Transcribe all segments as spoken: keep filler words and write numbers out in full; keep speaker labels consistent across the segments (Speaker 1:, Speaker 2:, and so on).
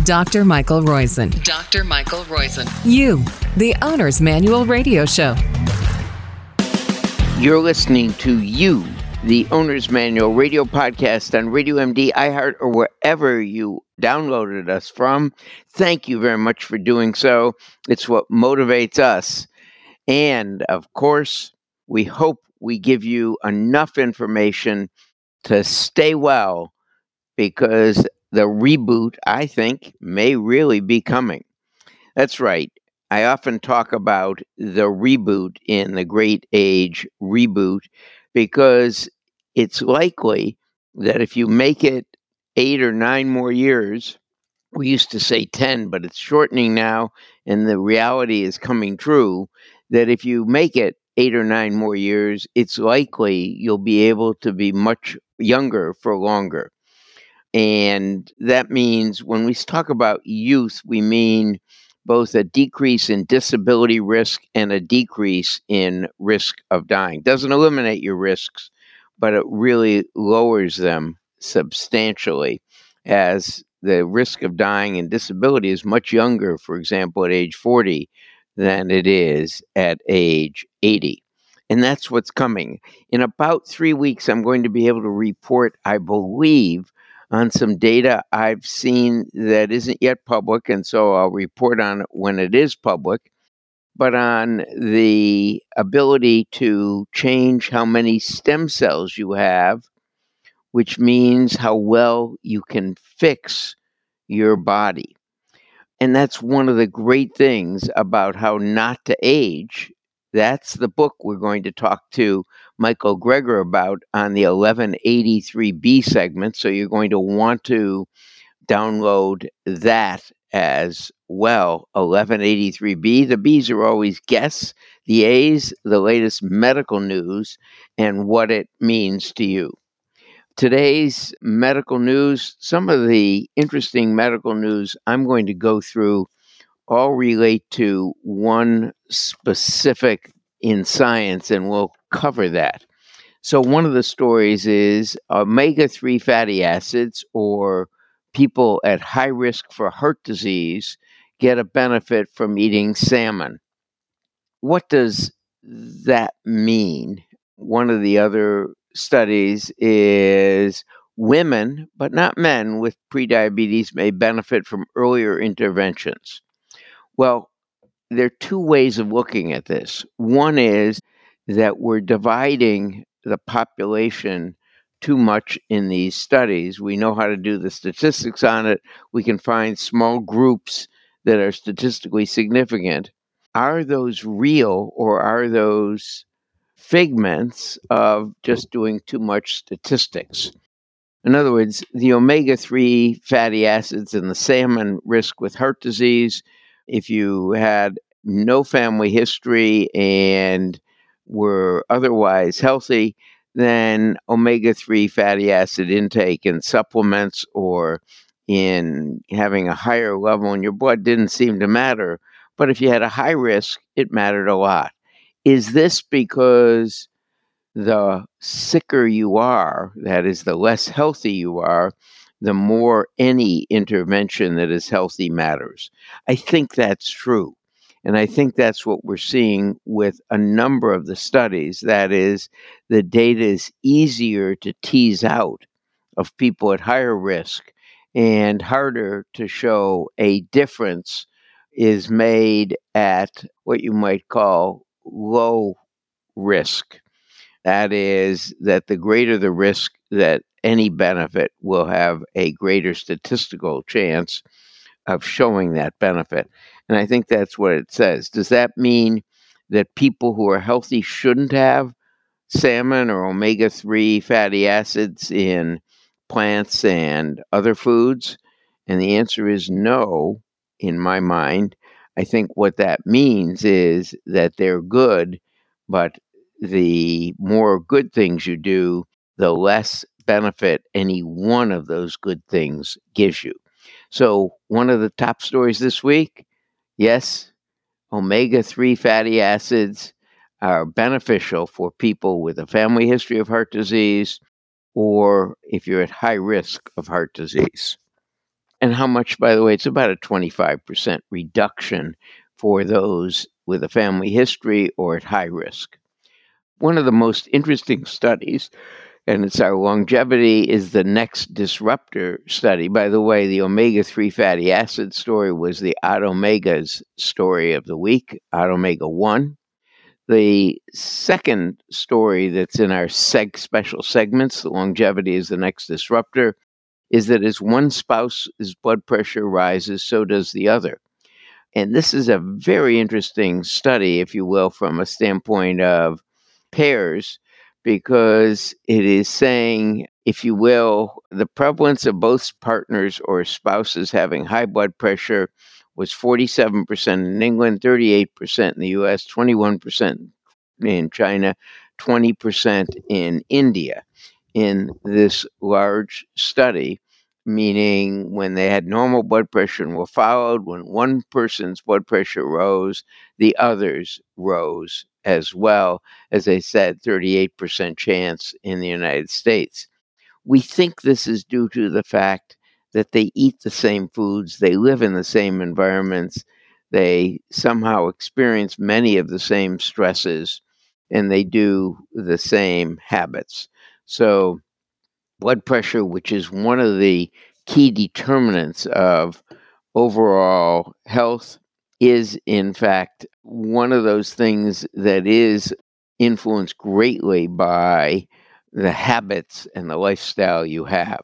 Speaker 1: Doctor Michael Roizen.
Speaker 2: Doctor Michael Roizen.
Speaker 1: You, the Owner's Manual Radio Show.
Speaker 3: You're listening to You, the Owner's Manual Radio Podcast on Radio M D, iHeart, or wherever you downloaded us from. Thank you very much for doing so. It's what motivates us. And, of course, we hope we give you enough information to stay well, because the reboot, I think, may really be coming. That's right. I often talk about the reboot in The Great Age Reboot because it's likely that if you make it eight or nine more years, we used to say ten, but it's shortening now, and the reality is coming true, that if you make it eight or nine more years, it's likely you'll be able to be much younger for longer. And that means when we talk about youth, we mean both a decrease in disability risk and a decrease in risk of dying. Doesn't eliminate your risks, but it really lowers them substantially, as the risk of dying and disability is much younger, for example, at age forty than it is at age eighty. And that's what's coming. In about three weeks, I'm going to be able to report, I believe, on some data I've seen that isn't yet public, and so I'll report on it when it is public, but on the ability to change how many stem cells you have, which means how well you can fix your body. And that's one of the great things about how not to age. That's the book we're going to talk to Michael Greger about on the eleven eighty-three B segment. So you're going to want to download that as well, eleven eighty-three B. The B's are always guests, the A's, the latest medical news, and what it means to you. Today's medical news, some of the interesting medical news I'm going to go through all relate to one specific in science, and we'll cover that. So one of the stories is omega three fatty acids, or people at high risk for heart disease get a benefit from eating salmon. What does that mean? One of the other studies is women, but not men, with prediabetes may benefit from earlier interventions. Well, there are two ways of looking at this. One is that we're dividing the population too much in these studies. We know how to do the statistics on it. We can find small groups that are statistically significant. Are those real, or are those figments of just doing too much statistics? In other words, the omega three fatty acids in the salmon risk with heart disease. If you had no family history and were otherwise healthy, then omega three fatty acid intake in supplements or in having a higher level in your blood didn't seem to matter. But if you had a high risk, it mattered a lot. Is this because the sicker you are, that is, the less healthy you are, the more any intervention that is healthy matters? I think that's true. And I think that's what we're seeing with a number of the studies. That is, the data is easier to tease out of people at higher risk and harder to show a difference is made at what you might call low risk. That is, that the greater the risk, that any benefit will have a greater statistical chance of showing that benefit. And I think that's what it says. Does that mean that people who are healthy shouldn't have salmon or omega three fatty acids in plants and other foods? And the answer is no, in my mind. I think what that means is that they're good, but the more good things you do, the less benefit any one of those good things gives you. So one of the top stories this week, yes, omega three fatty acids are beneficial for people with a family history of heart disease, or if you're at high risk of heart disease. And how much, by the way, it's about a twenty-five percent reduction for those with a family history or at high risk. One of the most interesting studies, and it's our longevity, is the Next Disruptor study. By the way, the omega three fatty acid story was the Otomega's story of the week, Otomega one. The second story that's in our seg special segments, the longevity is the Next Disruptor, is that as one spouse's blood pressure rises, so does the other. And this is a very interesting study, if you will, from a standpoint of pairs, because it is saying, if you will, the prevalence of both partners or spouses having high blood pressure was forty-seven percent in England, thirty-eight percent in the U S, twenty-one percent in China, twenty percent in India in this large study, meaning when they had normal blood pressure and were followed, when one person's blood pressure rose, the others rose as well. As I said, thirty-eight percent chance in the United States. We think this is due to the fact that they eat the same foods, they live in the same environments, they somehow experience many of the same stresses, and they do the same habits. So blood pressure, which is one of the key determinants of overall health, is in fact one of those things that is influenced greatly by the habits and the lifestyle you have.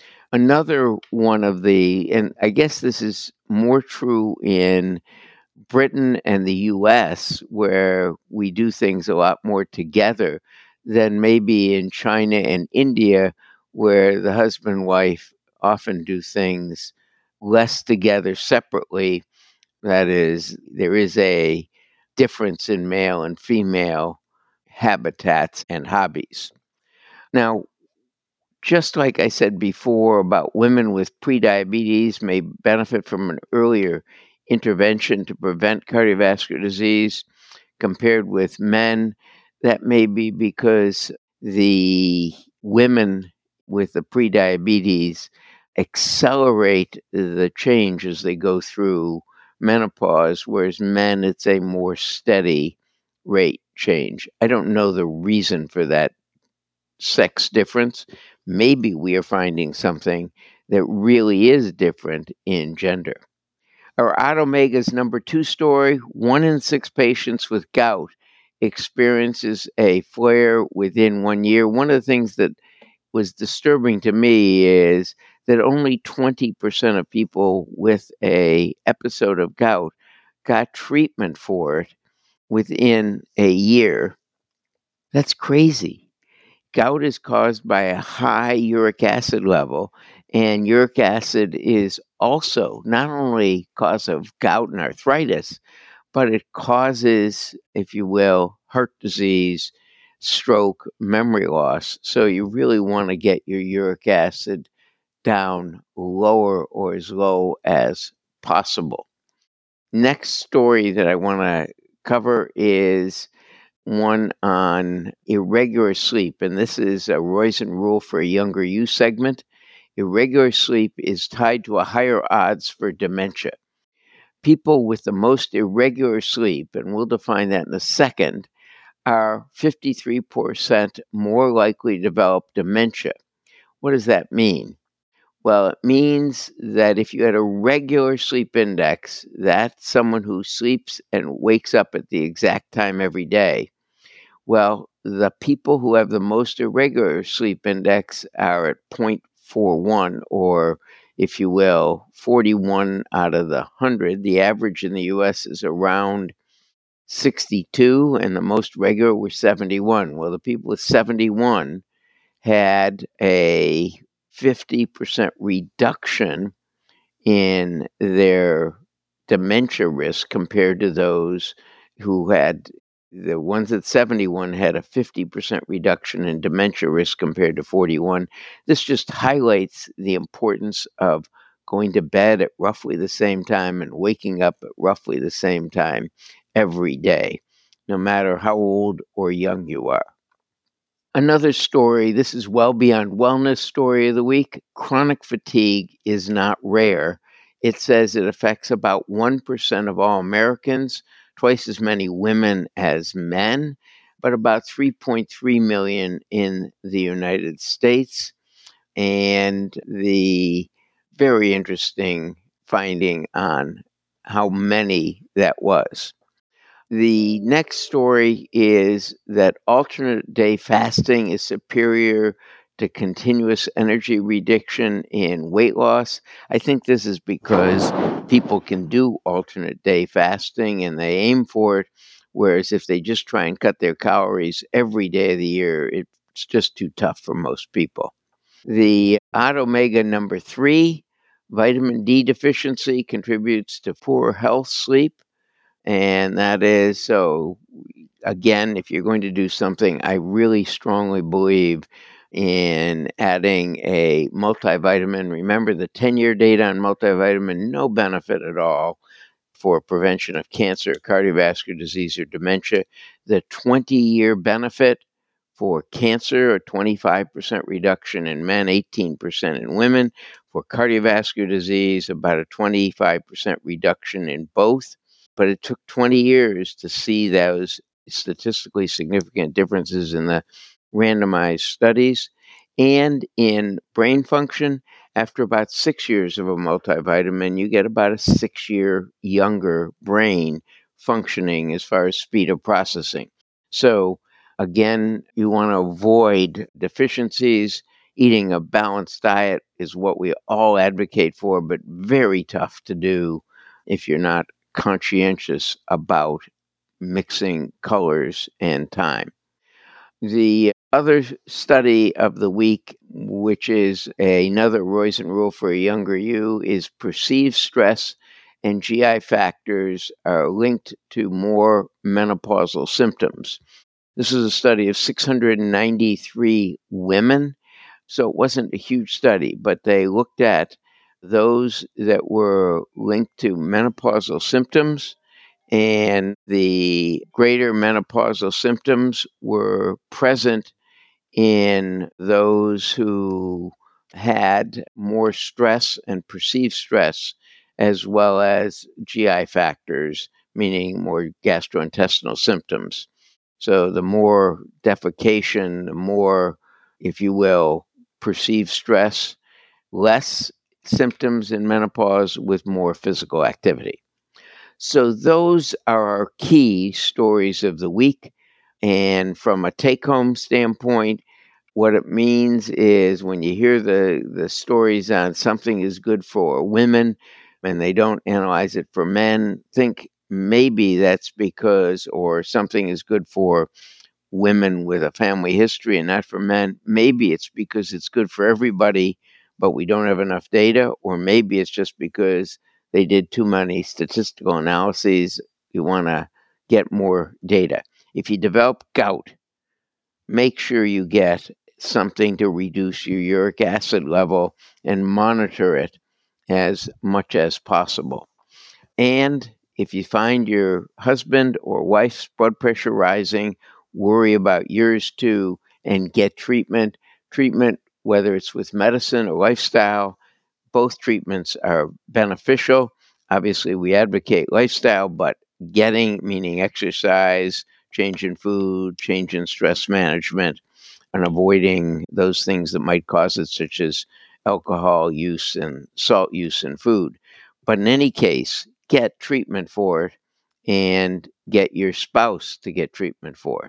Speaker 3: Another one of the, and I guess this is more true in Britain and the U S, where we do things a lot more together than maybe in China and India, where the husband and wife often do things less together separately. That is, there is a difference in male and female habitats and hobbies. Now, just like I said before about women with prediabetes may benefit from an earlier intervention to prevent cardiovascular disease compared with men, that may be because the women with the prediabetes accelerate the change as they go through menopause, whereas men, it's a more steady rate change. I don't know the reason for that sex difference. Maybe we are finding something that really is different in gender. Our Otomega's number two story, one in six patients with gout experiences a flare within one year. One of the things that was disturbing to me is that only twenty percent of people with a episode of gout got treatment for it within a year. That's crazy. Gout is caused by a high uric acid level, and uric acid is also not only cause of gout and arthritis, but it causes, if you will, heart disease, stroke, memory loss. So you really want to get your uric acid down lower or as low as possible. Next story that I want to cover is one on irregular sleep, and this is a Roizen rule for a younger you segment. Irregular sleep is tied to a higher odds for dementia. People with the most irregular sleep, and we'll define that in a second, are fifty-three percent more likely to develop dementia. What does that mean? Well, it means that if you had a regular sleep index, that's someone who sleeps and wakes up at the exact time every day. Well, the people who have the most irregular sleep index are at zero point four one, or if you will, forty-one out of the one hundred. The average in the U S is around sixty-two, and the most regular were seventy-one. Well, the people with seventy-one had a fifty percent reduction in their dementia risk compared to those who had, the ones at seventy-one had a fifty percent reduction in dementia risk compared to forty-one. This just highlights the importance of going to bed at roughly the same time and waking up at roughly the same time every day, no matter how old or young you are. Another story, this is well beyond wellness story of the week. Chronic fatigue is not rare. It says it affects about one percent of all Americans, twice as many women as men, but about three point three million in the United States. And the very interesting finding on how many that was. The next story is that alternate day fasting is superior to continuous energy reduction in weight loss. I think this is because people can do alternate day fasting and they aim for it, whereas if they just try and cut their calories every day of the year, it's just too tough for most people. The odd omega number three, vitamin D deficiency, contributes to poor health sleep. And that is so, again, if you're going to do something, I really strongly believe in adding a multivitamin. Remember the ten-year data on multivitamin, no benefit at all for prevention of cancer, cardiovascular disease, or dementia. The twenty-year benefit for cancer, a twenty-five percent reduction in men, eighteen percent in women. For cardiovascular disease, about a twenty-five percent reduction in both. But it took twenty years to see those statistically significant differences in the randomized studies. And in brain function, after about six years of a multivitamin, you get about a six-year younger brain functioning as far as speed of processing. So again, you want to avoid deficiencies. Eating a balanced diet is what we all advocate for, but very tough to do if you're not conscientious about mixing colors and time. The other study of the week, which is another Roizen rule for a younger you, is perceived stress and G I factors are linked to more menopausal symptoms. This is a study of six hundred ninety-three women, so it wasn't a huge study, but they looked at those that were linked to menopausal symptoms, and the greater menopausal symptoms were present in those who had more stress and perceived stress, as well as G I factors, meaning more gastrointestinal symptoms. So the more defecation, the more, if you will, perceived stress, less symptoms in menopause with more physical activity. So those are our key stories of the week. And from a take-home standpoint, what it means is when you hear the, the stories on something is good for women and they don't analyze it for men, think maybe that's because, or something is good for women with a family history and not for men. Maybe it's because it's good for everybody, but we don't have enough data, or maybe it's just because they did too many statistical analyses. You want to get more data. If you develop gout, make sure you get something to reduce your uric acid level and monitor it as much as possible. And if you find your husband or wife's blood pressure rising, worry about yours too and get treatment. Treatment, whether it's with medicine or lifestyle, both treatments are beneficial. Obviously, we advocate lifestyle, but getting, meaning exercise, change in food, change in stress management, and avoiding those things that might cause it, such as alcohol use and salt use in food. But in any case, get treatment for it and get your spouse to get treatment for it.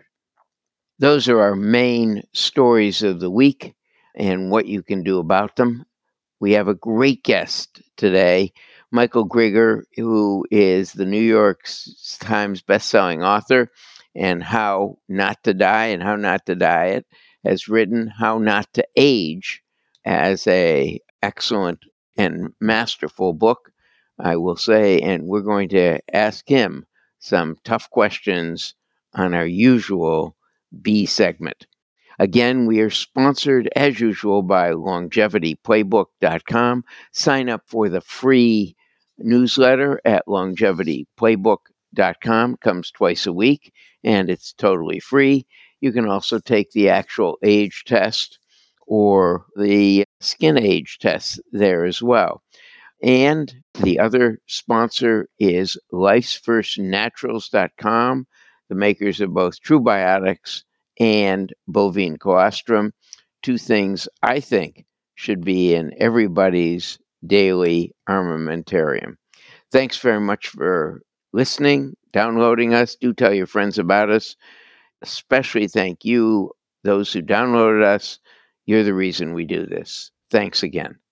Speaker 3: Those are our main stories of the week and what you can do about them. We have a great guest today, Michael Greger, who is the New York Times bestselling author, and How Not to Die and How Not to Diet, has written How Not to Age as a excellent and masterful book, I will say, and we're going to ask him some tough questions on our usual B segment. Again, we are sponsored, as usual, by longevity playbook dot com. Sign up for the free newsletter at longevity playbook dot com. Comes twice a week, and it's totally free. You can also take the actual age test or the skin age test there as well. And the other sponsor is lifes first naturals dot com, the makers of both TrueBiotics and bovine colostrum, two things I think should be in everybody's daily armamentarium. Thanks very much for listening, downloading us. Do tell your friends about us. Especially thank you, those who downloaded us. You're the reason we do this. Thanks again.